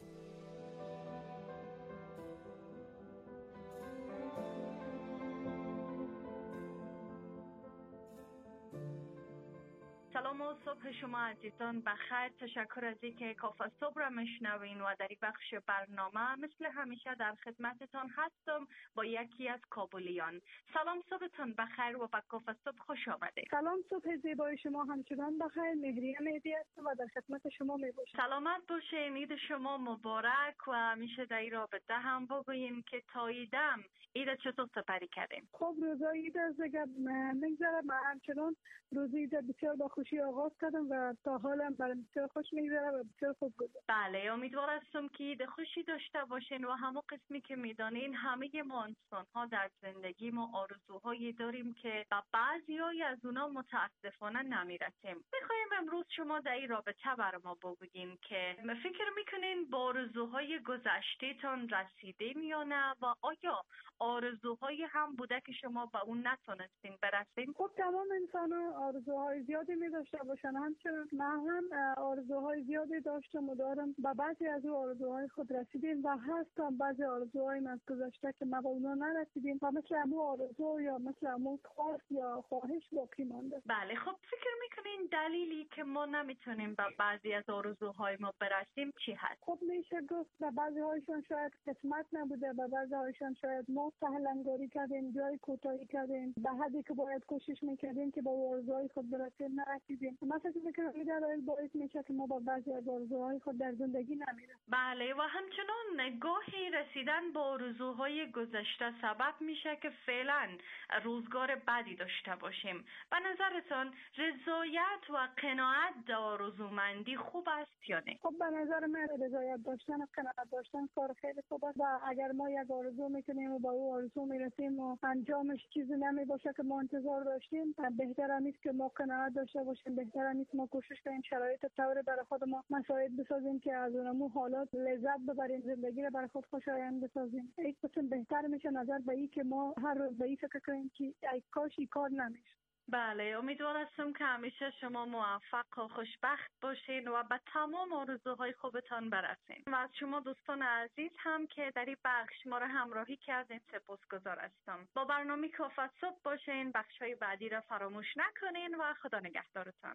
سلام و صبح شما عزیزان بخیر. تشکر از اینکه کافه صبح را میشنوین و در این بخش برنامه مثل همیشه در خدمتتان هستم با یکی از کابلیان. سلام صبحتان بخیر و به کافه صبح خوش آمدید. سلام صبح زیبای شما همچنان بخیر. مهریه مهدی هستم و در خدمت شما میباشم. سلامت باشین، عید شما مبارک و میشه در این رابطه هم بگوییم که تا عیدم عید چطور سپری کردیم؟ خب روزای عید از دیگه میگذره، من همچنان روز عید بسیار با خوشی آغاز کردم و تا حالم برام بسیار خوش میگذره و بسیار خوب گذشت. بله امیدوار هستم که عید خوشی داشته باشین و همون قسمی که میدانین همه ما انسان ها در زندگی ما آرزوهایی داریم که با بعضیای از اونا متاسفانه نمیرسیم. میخوایم امروز شما در این رابطه بر ما بگویین که فکر میکنین با آرزوهای گذشته تان رسیدین یا نه و آیا آرزوهایی هم بوده که شما به اون نتونستین برسین؟ خب تمام انسان ها آرزوهای زیادی می داشته باشن، همچنین من هم آرزوهای زیادی داشتم و دارم. به بعضی از اون آرزوهای خود رسیدیم و هستم بعضی آرزوهای از گذشته که ما به اونا نرسیدیم و مثل همون آرزو یا مثل همون خواست یا خواهش باقی مانده. بله خب فکر میکنین دلیلی که ما نمیتونیم به بعضی از آرزوهای ما برسیم چی هست؟ خب میشه گفت به بعضی هایشون شاید قسمت نبوده، به بعضی هایشون شاید ما سهلنگاری کردیم، جای کوتاهی کردیم، به حدی که باید کوشش میکردیم که با آرزوهای خود برسیم نرسیدیم. من فکر میکنم این دلایل باعث میشه که ما با بعضی از آرزوهای خود در زندگی نمیرسیم. بله و همچنان گاهی رسیدن با آرزوهای گذشته سبب میشه که فعلا روزگار بدی داشته باشیم. به نظرتان رضایت و قناعت در آرزومندی خوب است یا نه؟ خب به نظر من رضایت داشتن و قناعت داشتن کار خیلی خوب است و اگر ما یک آرزو میکنیم و با اون آرزو میرسیم و انجامش چیزی نمیباشه که ما انتظار داشتیم، بهتر نیست که ما قناعت داشته باشیم، بهتر نیست ما کوشش کنیم شرایط طور برای خود ما مساعد بسازیم که از اونمون حالات لذت ببریم، زندگی رو برای خود خوشایند بسازیم. یک قسم بهتر میشه نظر به این که ما هر روز به این فکر کنیم که ای کاش این کار نمیشه. بله امیدوار هستم که همیشه شما موفق و خوشبخت باشین و به تمام آرزوهای خوبتان برسین و از شما دوستان عزیز هم که در این بخش ما را همراهی کردین سپاسگزار هستم. با برنامه کافه صبح باشین، بخش‌های بعدی را فراموش نکنین و خدا نگهدارتان.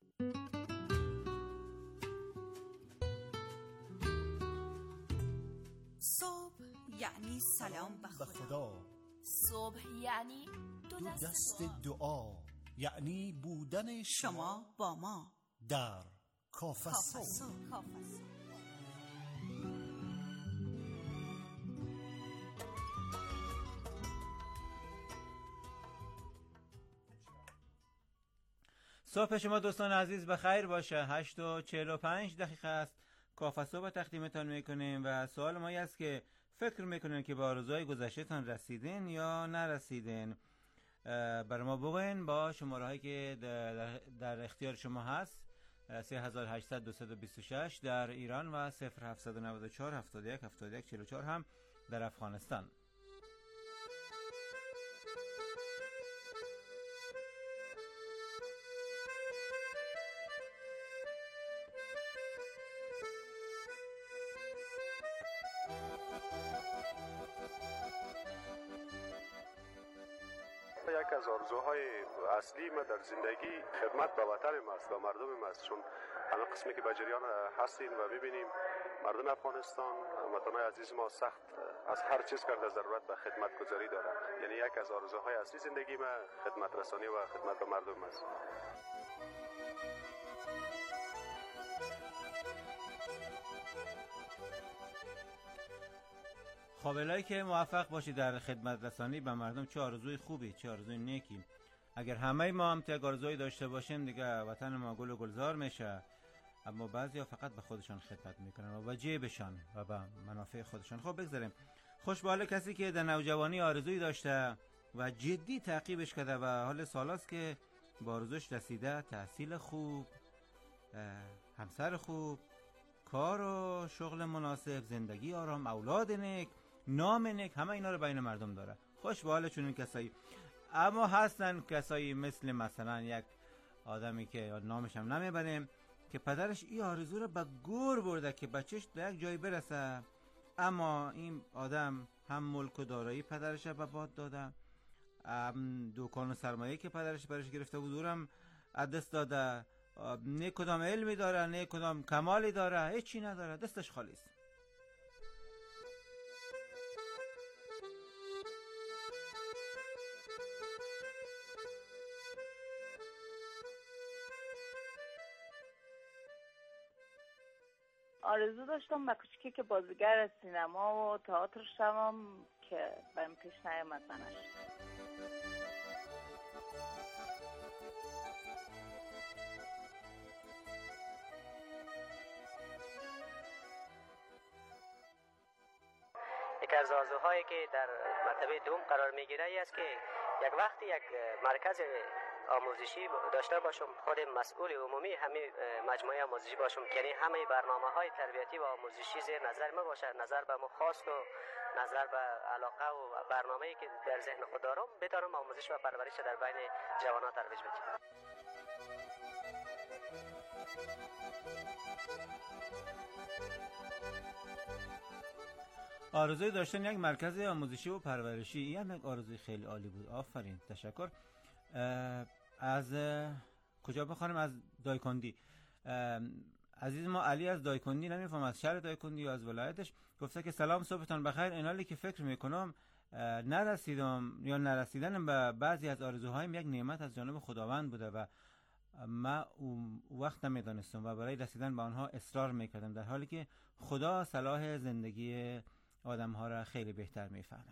صبح یعنی سلام به خدا. صبح یعنی دو دست, دست دعا. یعنی بودن شما با ما در کافه صبح. صبح شما دوستان عزیز بخیر باشه. هشت و چهل و پنج دقیقه است. کافه صبح تقدیمتان میکنیم و سوال ما است که فکر میکنین که به آرزوهای گذشته‌تان رسیدین یا نرسیدین؟ برای ما بگوین با شماره هایی که در, در اختیار شما هست سه هزار و هشتصد دویست و بیست و شش در ایران و صفر هفتصد و نود و چهار هفتاد و یک هفتاد و یک چهل و چهار هم در افغانستان. از آرزوهای اصلی ما در زندگی خدمت به وطن ما است و مردم ما است، چون همه قسمی که به جریان هستیم و میبینیم مردم افغانستان وطنای عزیز ما سخت از هر چیز کرده ضرورت به خدمت گذاری داره. یعنی یک از آرزوهای اصلی زندگی ما خدمت رسانی و خدمت به مردم است. خب الهی که موفق باشی در خدمت رسانی به مردم. چه آرزوی خوبی، چه آرزوی نیکی. اگر همه ما هم یک آرزوی داشته باشیم دیگه وطن ما گل و گلزار میشه، اما بعضیا فقط به خودشان خدمت میکنن و به جیبشان و به منافع خودشان. خب بگذاریم. خوش به حال کسی که در نوجوانی آرزویی داشته و جدی تعقیبش کرده و حال سالاست که با آرزوش رسیده. تحصیل خوب، همسر خوب، کار و شغل مناسب، زندگی آرام، اولاد نیک، نام نیک، همه اینا رو بین مردم داره. خوش به حال چنین کسایی. اما هستن کسایی مثل مثلا یک آدمی که نامش هم نمیبریم که پدرش این آرزو رو به گور برده که بچهش در یک جایی برسه، اما این آدم هم ملک و دارایی پدرش به باد داده، هم دکان و سرمایه که پدرش برش گرفته بود اونم از دست داده، نه کدام علمی داره نه کدام کمالی داره، هیچی نداره، دستش خالی است. آرزو داشتم با کوچکی که بازیگر سینما و تئاتر شوم که برام پیش نیامد منش. یکی از آرزوهایی که در مرتبه دوم قرار میگیره ای است که یک وقتی یک مرکز آموزشی داشته باشم، خود مسئول عمومی همه مجموعه آموزشی باشم، یعنی همه برنامه‌های تربیتی و آموزشی زیر نظر ما باشه، نظر به ما خاص و نظر به علاقه و برنامه‌ای که در ذهن خود دارم بتونم آموزش و پرورش در بین جوانان ترویج بدم. آرزوی داشتن یک مرکز آموزشی و پرورشی، این یک آرزوی خیلی عالی بود. آفرین، تشکر. از کجا بخوانم؟ از دایکندی. عزیز ما علی از دایکندی، نمیفهم از شهر دایکندی یا از ولایتش، گفته که سلام، صبحتان بخیر. این حالی که فکر میکنم نرسیدم یا نرسیدن به بعضی از آرزوهایم یک نعمت از جانب خداوند بوده و ما اون وقت نمیدانستم و برای رسیدن به آنها اصرار میکردم، در حالی که خدا صلاح زندگی آدم ها را خیلی بهتر میفهمه.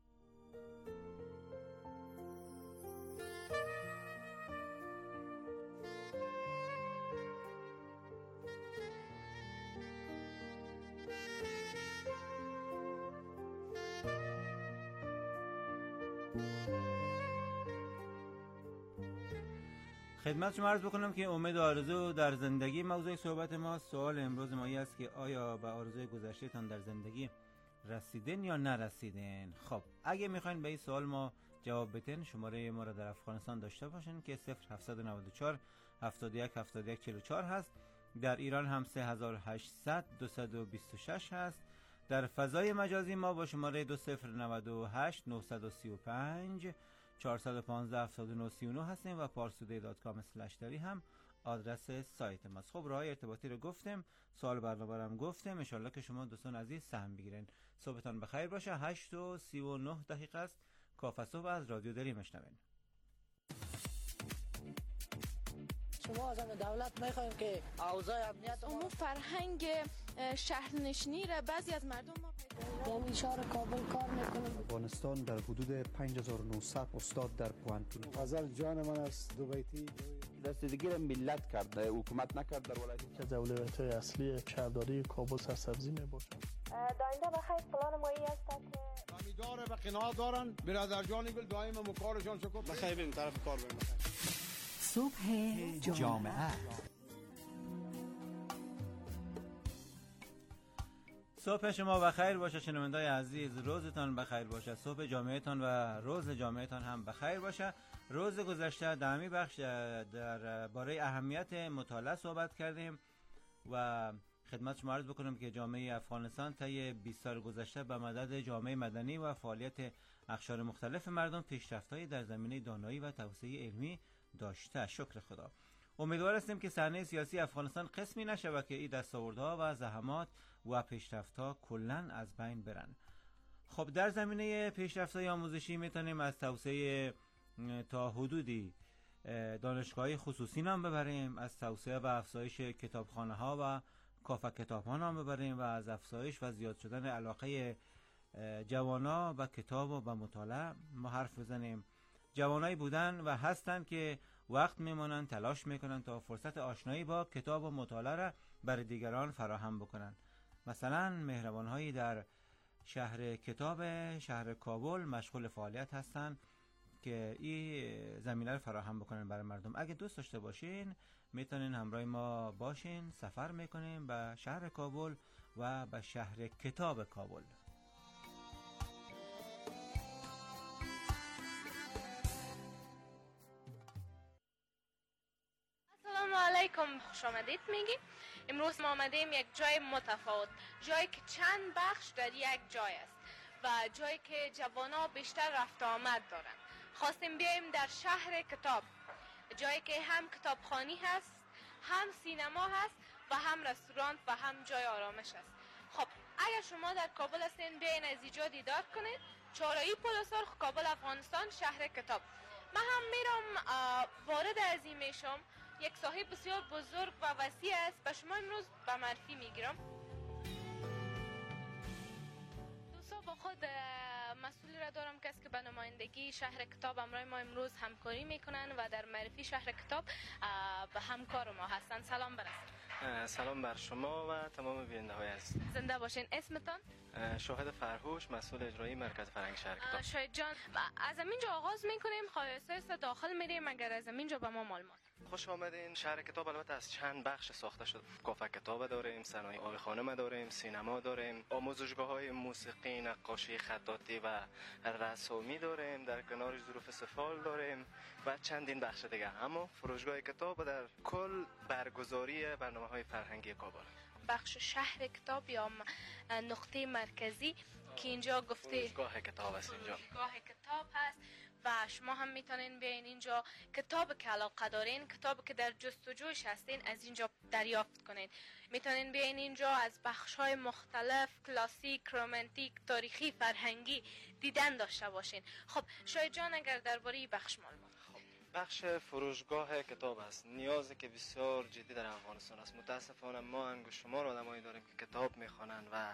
خدمت شما عرض بکنم که امید و آرزو در زندگی موضوع صحبت ما. سوال امروز ما است که آیا به آرزوی گذشته تان در زندگی رسیدین یا نرسیدین؟ خب اگه میخواین به این سوال ما جواب بدین، شماره ما را در افغانستان داشته باشین که صفر هفت نه چهار هفتاد و یک هفتاد و یک چهل و چهار هست. در ایران هم سه هزار و هشتصد دویست و بیست و شش هست. در فضای مجازی ما با شماره دو صفر نود و هشت نهصد و سی و پنج چهارصد و پانزده هفتاد و نه سی و نه هستیم و پارسوده دات کام اسلش دری هم آدرس سایت ماست. خب راه ارتباطی رو گفتیم، سوال برنامه رو هم گفتیم، ان شاءالله که شما دوستان عزیز سهم بگیرین. صبحتان بخیر باشه. هشت و سی و نه دقیقه است. کافه صبح از رادیو دری میشنوین. شما از دولت میخوایم که اوضاع امنیت عموم فرهنگ شهرنشینی را بعضی از مردم ما یعنی شهر کابل کار میکنم. افغانستان در حدود پنج هزار و نهصد استاد در پوانتون. غزل جان من است دو بیتی. دستگیر ملت کرده، حکومت نکرد در ولایت. از اولویت‌های اصلی شهرداری کابل سرسبزی میباشد. داینده بخیر پلان مایی است که امیدواره به قناعت دارن. برادر جانی گل دائم مکارشان شکر. بخیر بریم طرف کار بریم. صبح جامعه. صبح شما بخیر باشه شنوندای عزیز، روزتان بخیر باشه، صبح جامعهتان و روز جامعهتان هم بخیر باشه. روز گذشته در همی بخش در باره اهمیت مطالعه صحبت کردیم و خدمت شما عرض بکنم که جامعه افغانستان طی بیست سال گذشته به مدد جامعه مدنی و فعالیت اقشار مختلف مردم پیشرفت‌هایی در زمینه دانایی و توسعه علمی داشته. شکر خدا. امیدوار هستیم که صحنه سیاسی افغانستان قسمی نشود که این دستاوردها و زحمات و پیشرفت‌ها کلاً از بین برن. خب در زمینه پیشرفت‌های آموزشی میتونیم از توسعه تا حدودی دانشگاهی خصوصی نام ببریم، از توسعه و افزایش کتابخانه‌ها و کافه کتاب‌ها نام ببریم و از افزایش و زیاد شدن علاقه جوانا به کتاب و به مطالعه ما حرف بزنیم. جوانایی بودن و هستند که وقت میمونن، تلاش میکنن تا فرصت آشنایی با کتاب و مطالعه را برای دیگران فراهم بکنن. مثلا مهربان‌هایی در شهر کتاب شهر کابل مشغول فعالیت هستند که این زمینه رو فراهم بکنن برای مردم. اگه دوست داشته باشین میتونین همراه ما باشین، سفر میکنیم به شهر کابل و به شهر کتاب کابل. السلام علیکم، خوش آمدید میگیم. امروز ما آمدیم یک جای متفاوت، جایی که چند بخش در یک جای است و جایی که جوانا بیشتر رفت آمد دارند. خواستیم بیاییم در شهر کتاب، جایی که هم کتابخانی هست، هم سینما هست و هم رستوران و هم جای آرامش است. خب اگر شما در کابل هستین بیاین از اینجا دیدار کنید. چهارراه پل سرخ، کابل، افغانستان، شهر کتاب. من هم میرم وارد از این میشم. یک ساحه بسیار بزرگ و وسیع است. به شما امروز به معرفی میگیرم. دوستا با خود مسئولی را دارم کسی که به نمایندگی شهر کتاب همراه ما امروز همکاری میکنن و در معرفی شهر کتاب به همکار ما هستن. سلام برسید. سلام بر شما و تمام بیننده های عزیز. زنده باشین. اسمتان؟ شاهد فرهوش، مسئول اجرایی مرکز فرهنگ شهر کتاب. شاهد جان، از همینجا آغاز میکنیم، خواهسته داخل میریم. اگر از همینجا به ما معلومات. خوش آمدین. شهر کتاب البته از چند بخش ساخته شد. کافه کتاب داریم، صنایع آبخانه داریم، سینما داریم، آموزشگاه‌های موسیقی، نقاشی، خطاطی و رسامی داریم، در کنار ظروف سفال داریم و چندین بخش دیگه. اما فروشگاه کتاب در کل برگزاری برنامه‌های فرهنگی کابل. بخش شهر کتاب یا نقطه مرکزی که اینجا گفته فروشگاه کتاب است. اینجا فروشگاه کتاب هست و شما هم میتونین بیاین اینجا کتاب که علاقه دارین، کتاب که در جستجوش هستین، از اینجا دریافت کنین. میتونین بیاین اینجا از بخش‌های مختلف، کلاسیک، رمانتیک، تاریخی، فرهنگی دیدن داشته باشین. خب شاید جان اگر درباره این بخش معلومات. بخش فروشگاه کتاب است. نیازی که بسیار جدی در افغانستان است. متاسفانه ما انگشت شمار آدمایی داریم که کتاب میخوانند و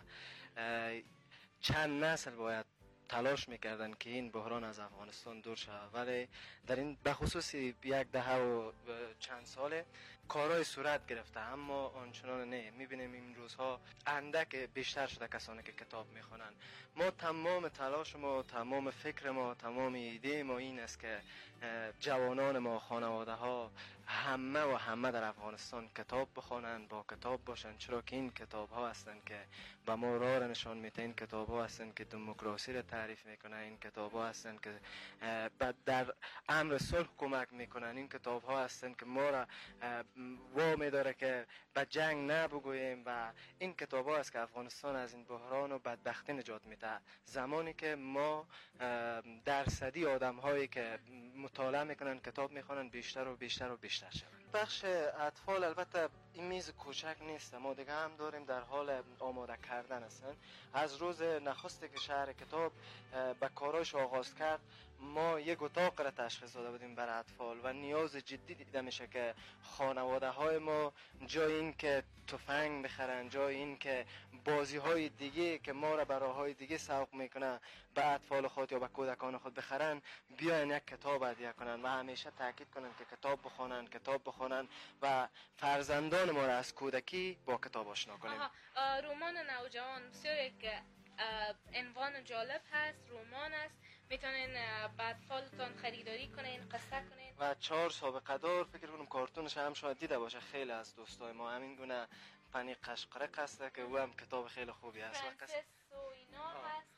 چند نسل باید تلاش میکردن که این بحران از افغانستان دور شود، ولی در این به خصوص یک دهه و چند ساله کارهای صورت گرفته، اما آنچنان نه. میبینیم این روزها اندک بیشتر شده کسانی که کتاب میخوانن. ما تمام تلاش ما، تمام فکر ما، تمام ایده ما این است که جوانان ما، خانواده ها، همه و همه در افغانستان کتاب بخوانند، با کتاب باشند، چرا که این کتاب ها هستند که به ما راه را نشان میده. این کتاب ها هستند که دموکراسی را تعریف میکنن. این کتاب ها هستند که در امر صلح کمک میکنن. این کتاب ها هستند که ما را وامی داره که به جنگ نبگوییم و این کتاب ها است که افغانستان از این بحران و بدبختی نجات میده. زمانی که ما درصدی آدم هایی که مطالعه میکنن، کتاب میخوانن، بیشتر و بیشتر و بیشتر شد. بخش اطفال البته این میز کوچک نیست، ما دیگه هم داریم در حال آماده کردن هستن. از روز نخستی که شهر کتاب به کارایش آغاز کرد، ما یک اتاق را تشخیص داده بودیم برای اطفال و نیاز جدی دیده میشه که خانواده های ما جای این که تفنگ بخرن، جای این که بازی های دیگه که ما را برای های دیگه سوق میکنه به اطفال خود یا به کودکان خود بخرن، بیاین یک کتاب هدیه کنن و همیشه تاکید کنن که کتاب بخونن، کتاب بخونن و فرزندان ما را از کودکی با کتاب آشنا کنیم. رمان نوجوان بسیار یک عنوان جالب هست، رمان است. میتونین با اطفالتان خریداری کنین، قصه کنین و چهار سابقه دار. فکر کنم کارتونش هم شاید دیده باشه خیلی از دوستای ما. همین گونه پنی قشقرق هست که او هم کتاب خیلی خوبی است. قصه و اینا هست.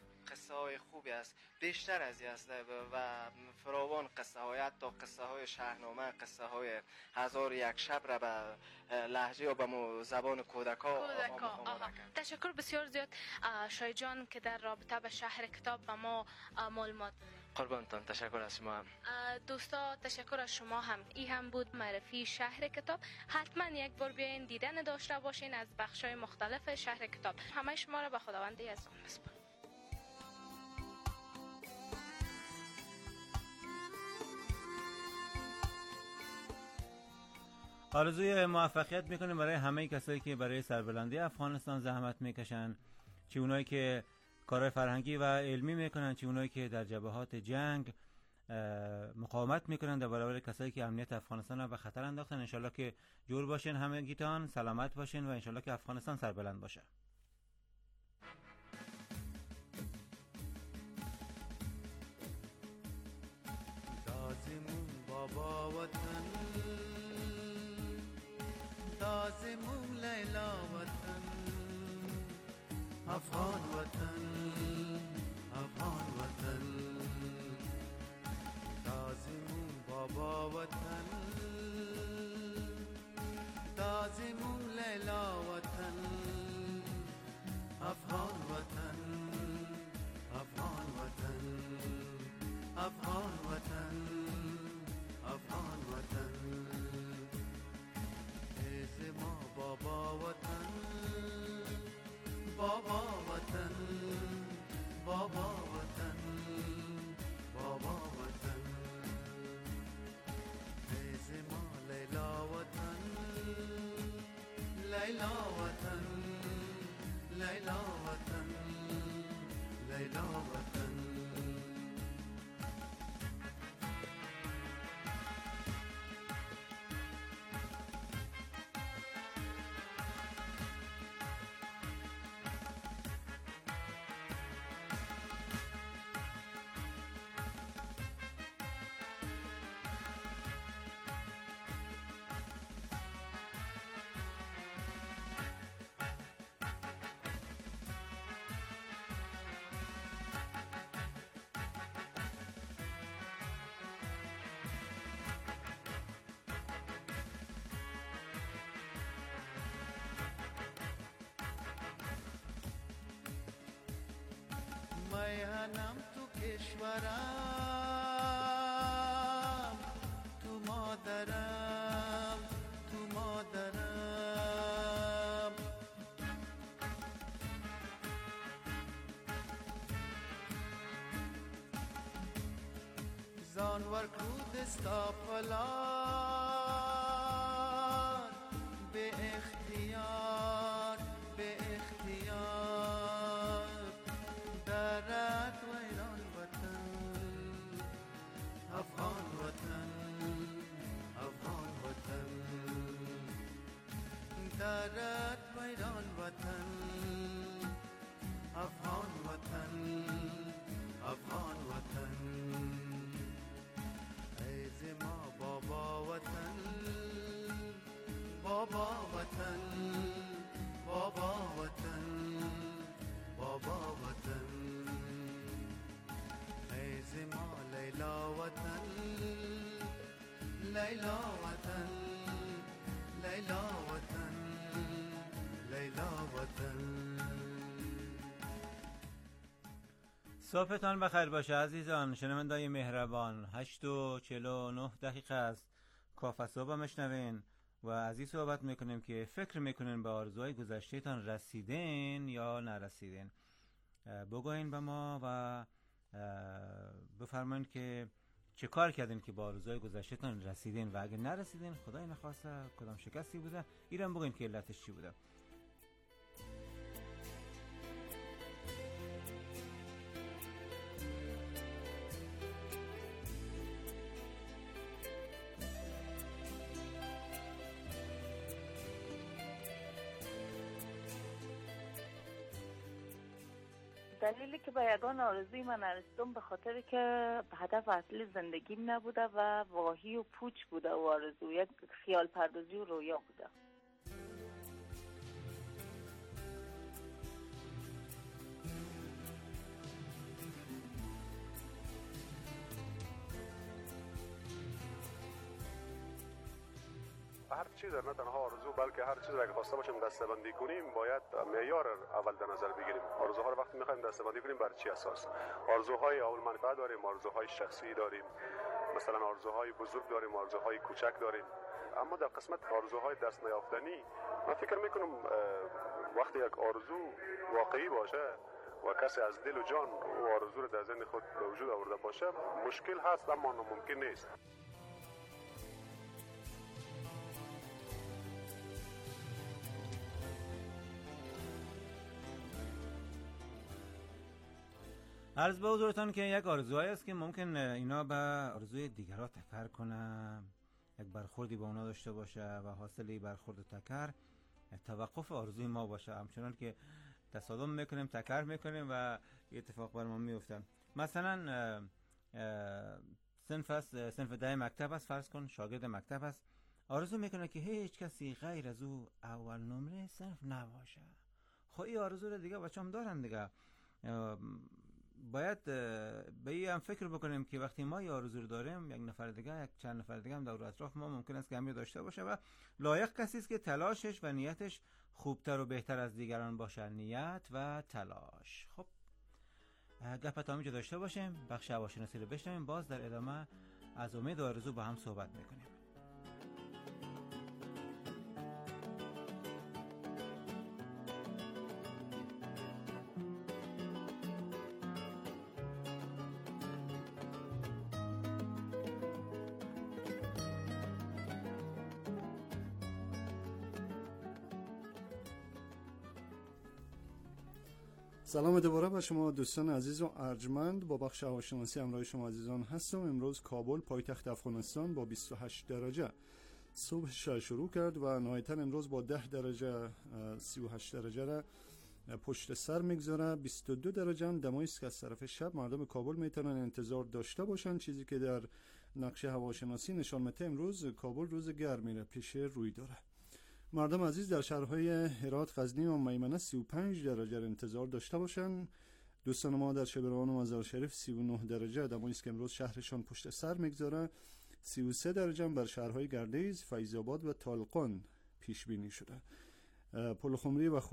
قصه های خوبی است، بیشتر از این است و فراوان قصه های، حتی قصه های شاهنامه، قصه های هزار و یک شب را به لهجه و به زبان کودکا آماده کرد. تشکر بسیار زیاد شای جان که در رابطه به شهر کتاب به ما معلومات. قربانتان، تشکر از شما هم. دوستا تشکر از شما هم. این هم بود معرفی شهر کتاب. حتما یک بار بیاین دیدن داشته باشین از بخش‌های مختلف شهر کتاب. همه شما را به خداوند یزدان میسپارم. آرزوی موفقیت میکنیم برای همه کسایی که برای سربلندی افغانستان زحمت میکشن، چه اونایی که کارهای فرهنگی و علمی میکنن، چه اونایی که در جبهات جنگ مقاومت میکنن در برابر کسایی که امنیت افغانستان را به خطر انداختن. انشالله که جور باشین، همگیتان سلامت باشین و انشالله که افغانستان سربلند باشه. دازمون بابا وطن، دازمون لیلا وطن، افغان وطن، افغان وطن، دازمون بابا وطن، دازمون لیلا وطن، افغان وطن، افغان وطن، افغان وطن، افغان وطن، ایز ما بابا وطن، بابا وطن، بابا وطن، بابا وطن، ایز ما لیلا وطن، لیلا وطن، لیلا وطن، لیلا وطن. میهنم تو کشورم، تو مادرم، تو مادرم، زانور کودستا پلار، به اختیار، به اختیار، درد ویران وطن، افغان وطن، افغان وطن، درد ویران وطن، افغان وطن، افغان وطن، ایز ما بابا وطن، بابا وطن، بابا وطن، بابا وطن، ایز ما لیلا وطن، لیلا وطن، لیلا وطن، لیلا وطن. صبحتان بخیر باشه عزیزان شنوندای مهربان. هشت و چهل و نه دقیقه است. کافه صبح مشنوین و از این صحبت میکنیم که فکر میکنین به آرزوهای گذشتهتان رسیدین یا نرسیدین. بگوین به ما و بفرمایین که چه کار کردین که با آرزوهای گذشتهتان رسیدین و اگه نرسیدین خدای نخواسته کدام شکستی بوده ایران بگوین که علتش چی بوده. دلیلی که به یگان آرزوی من نرسیدم به خاطر که هدف اصلی زندگیم نبوده و واهی و پوچ بوده و آرزو یک خیال پردازی و رویا بوده. هر چیز نه تنها آرزو بلکه هر چیز را که خواسته باشیم دسته‌بندی کنیم باید معیار اول در نظر بگیریم. آرزوها رو وقتی می‌خوایم دسته‌بندی کنیم بر چی اساس؟ آرزوهای اول منفعت داریم، آرزوهای شخصی داریم، مثلا آرزوهای بزرگ داریم، آرزوهای کوچک داریم. اما در قسمت آرزوهای دست نیافتنی من فکر میکنم وقتی یک آرزو واقعی باشه و کسی از دل و جان او آرزو رو در ذهن خود به وجود آورده باشه مشکل هست اما ناممکن نیست. عرض به حضورتان که یک آرزوهایی است که ممکن اینا به آرزوی دیگرها تکرار کنه، یک برخوردی با اونا داشته باشه و حاصل برخورد و تکرار توقف آرزوی ما باشه، همچنان که تصادم میکنیم تکرار میکنیم و اتفاق بر ما میفته. مثلا صنف است، صنف ده مکتب است، فرض کن شاگرد مکتب است، آرزو میکنه که هیچ کسی غیر از او اول نمره صنف نباشه. خب این آرزو رو دیگه بچه‌ام دارن دیگه. باید به این هم فکر بکنیم که وقتی ما یه آرزو رو داریم یک نفر دیگه، یک چند نفر دیگه هم دور اطراف ما ممکن است که همین داشته باشه و لایق کسی است که تلاشش و نیتش خوبتر و بهتر از دیگران باشه. نیت و تلاش. خب گپ تا اینجا داشته باشیم، بخش هواشناسی رو بشنویم، باز در ادامه از امید و آرزو با هم صحبت میکنیم. سلام دوباره به شما دوستان عزیز و ارجمند. با بخش هواشناسی همراه شما عزیزان هستم. امروز کابل پایتخت افغانستان با بیست و هشت درجه صبحش شروع کرد و نهایتا امروز با ده درجه سی و هشت درجه را پشت سر میگذاره. بیست و دو درجه هم دمایی است که از طرف شب مردم کابل میتونن انتظار داشته باشن، چیزی که در نقشه هواشناسی نشان میده امروز کابل روز گرمی را پیش روی داره. مردم عزیز در شهرهای هرات، غزنی و میمنه سی و پنج درجه انتظار داشته باشن. دوستان ما در شبرغان و مزار شریف سی و نه درجه دمایی است که امروز شهرشان پشت سر میگذاره. سی و سه درجه بر شهرهای گردیز، فیض آباد و طالقان پیش بینی شده. پلخمری و